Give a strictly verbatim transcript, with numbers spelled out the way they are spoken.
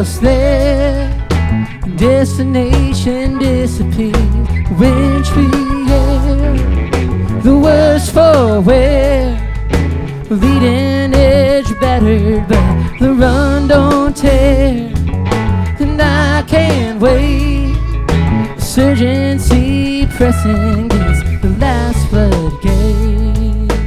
almost there. Destination disappear. Wintry air. The worst for wear. Leading edge battered, but the run don't tear. And I can't wait. Surgency pressing against the last floodgate.